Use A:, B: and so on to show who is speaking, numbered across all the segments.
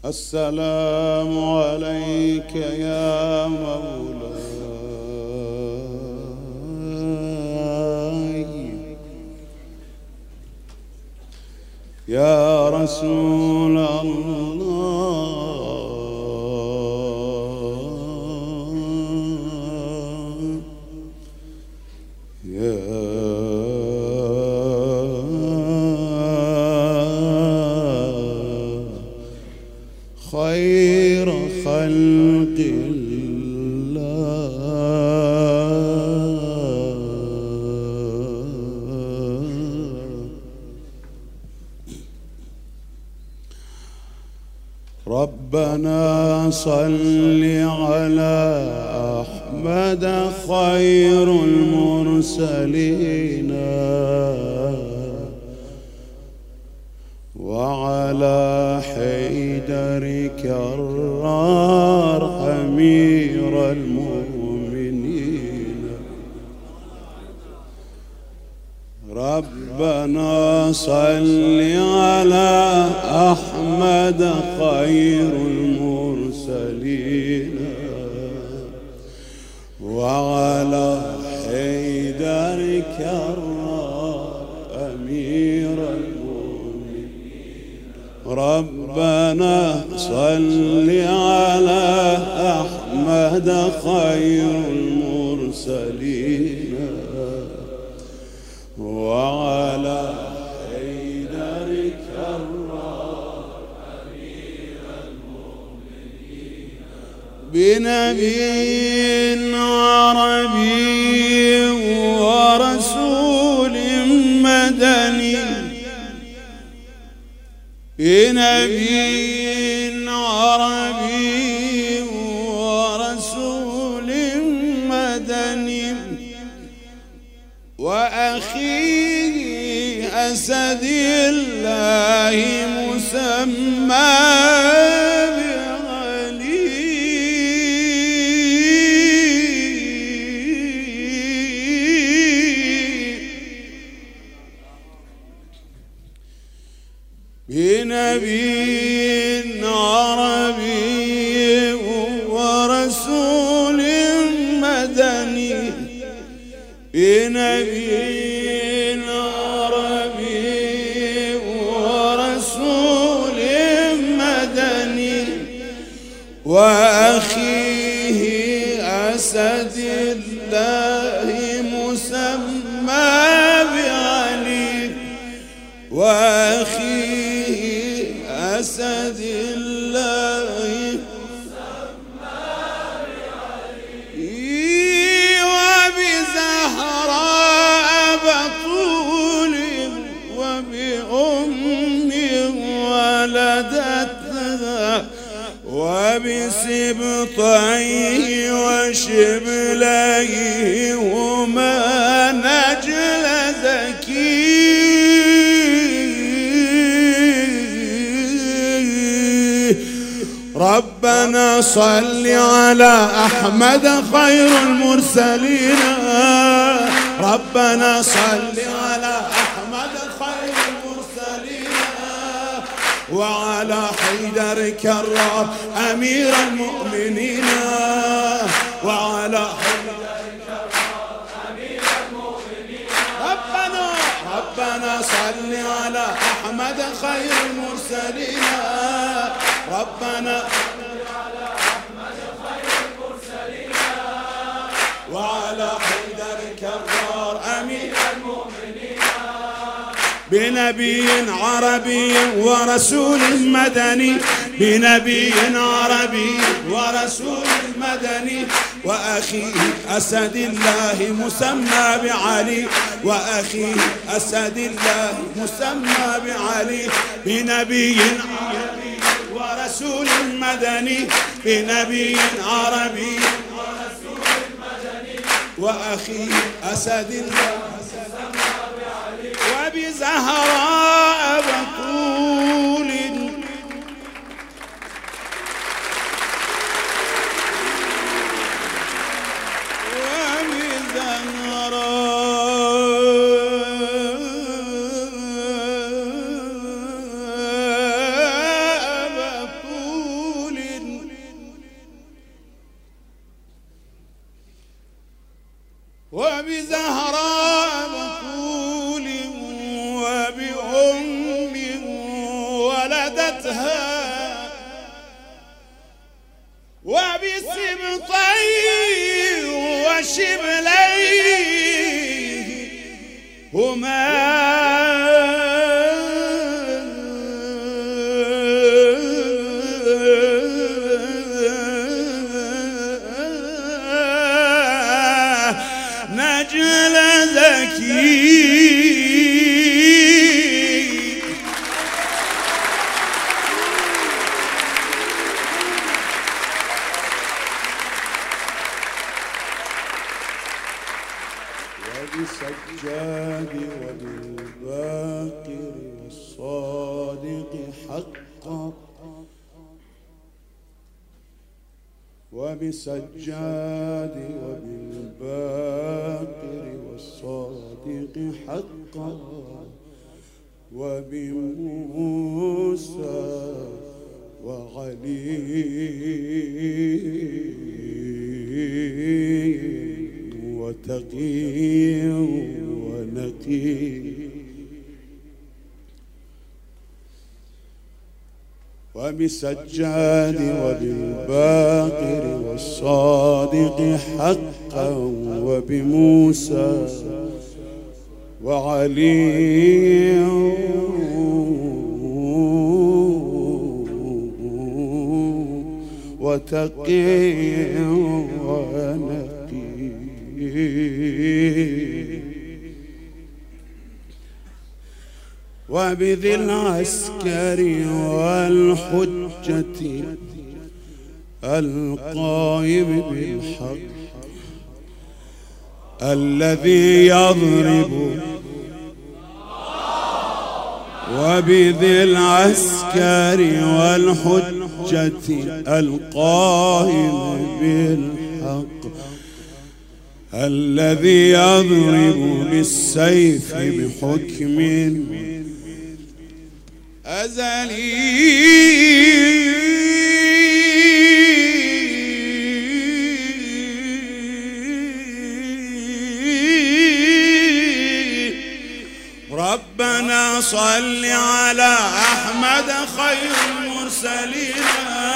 A: السلام عليك يا مولاي يا رسول الله يا خير خلق الله ربنا صل على أحمد خير المرسلين وعلى حيدر كرار أمير المؤمنين ربنا صل على أحمد خير المرسلين وعلى حيدر كرار أمير المؤمنين ربنا صل على أحمد خير المرسلين وعلى حيدر كرار أمير المؤمنين بنبي عربي ورسول مدني بنبي عربي ورسول مدني وأخيه أسد الله مسمى بعلي بنبي عربي ورسول مدني بنبي عربي ورسول مدني وأخيه أسد الله مسمى بعلي وأخيه أسد الله مسمى بعلي وبزهراء بطول وبأم ولدتها وبسبطيه وشبليه هما نجل زكي ربنا صل على أحمد خير المرسلين ربنا صل على أحمد خير المرسلين وعلى حيدر كرار أمير المؤمنين وعلى حيدر كرار أمير المؤمنين ربنا صل على أحمد خير المرسلين ربنا صل على أحمد خير المرسلين وعلى حيدر كرار أمير المؤمنين بنبي عربي ورسول مدني بنبي عربي ورسول مدني وأخيه أسد الله مسمى بعلي وأخيه أسد الله مسمى بعلي بنبي عربي ورسول مدني بنبي عربي ورسول مدني وأخيه أسد الله مسمى بعلي وبزهراء بطول وبزهراء ولدتها وبسبطيه وشبليه هما نجل ذكي وبسجاد وبالباقر والصادق حقا وبسجاد وبالباقر والصادق حقا وبموسى وعلي وتقي ونقي وبسجاد وبالباقر والصادق حقا وبموسى وعلي وتقي ونقي وبذي العسكر والحجة القائم بالحق الذي يضرب وبذي العسكر والحجة القائم بالحق الذي يضرب بالسيف بحكم أزلي ربنا صل على أحمد خير المرسلين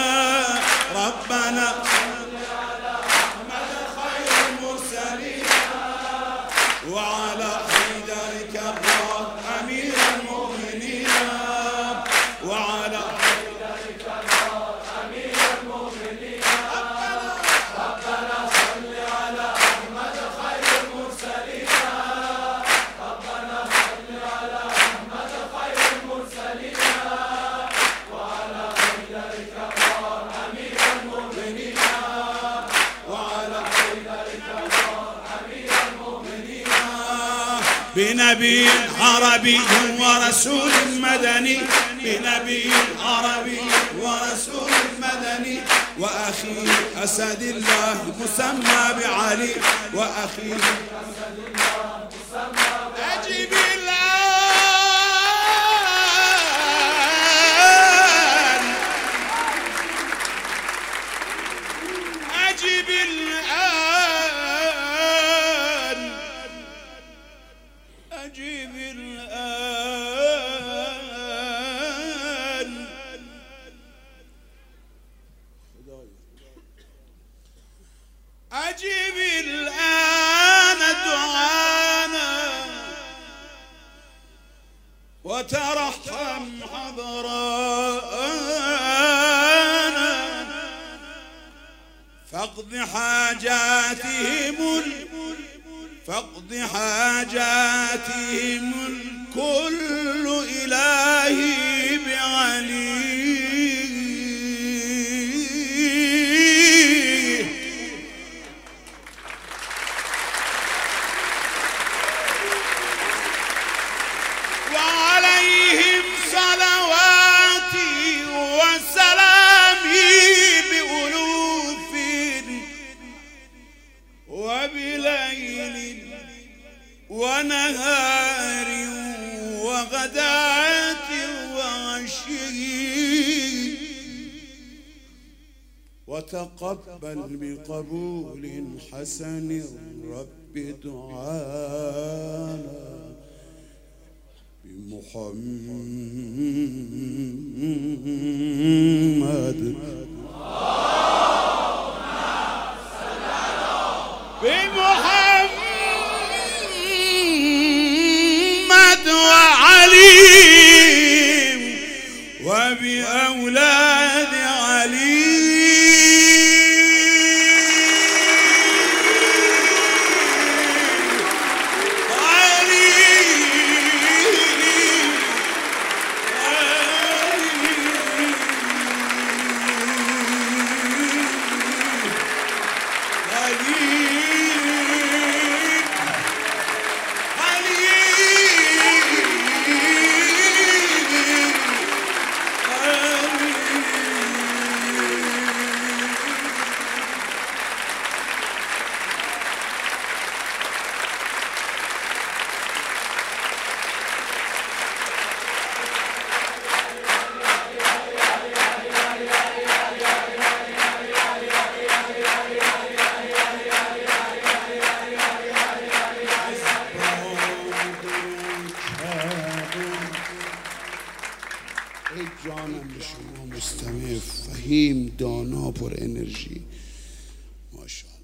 A: ربنا صل على أحمد خير المرسلين وعلى حيدر كرار أمير المؤمنين وعلى حيدر كرار أمير المؤمنين ربنا صل على أحمد خير المرسلين ربنا صل على أحمد خير المرسلين وعلى حيدر كرار أمير المؤمنين وعلى حيدر كرار أمير المؤمنين بنبي عربي ورسول مدني بنبي عربي ورسول مدني وأخيه أسد الله مسمى بعلي وأخيه أسد الله مسمى بعلي أجب الآن أجب الآن أجب الآن أجب الآن دعانا وترحم حضرانا فاقض حاجاتهم الكل إلهي بعلي وعليهم صلواتي وسلامي بألوف وبليل ونهار وغداة وعشي وتقبل بقبول حسن رب دعانا
B: محمد بمحمد وعلي وبأولاد علي ای جانم به شما مستمع، فهیم، دانا، پر انرژی، ماشاءالله.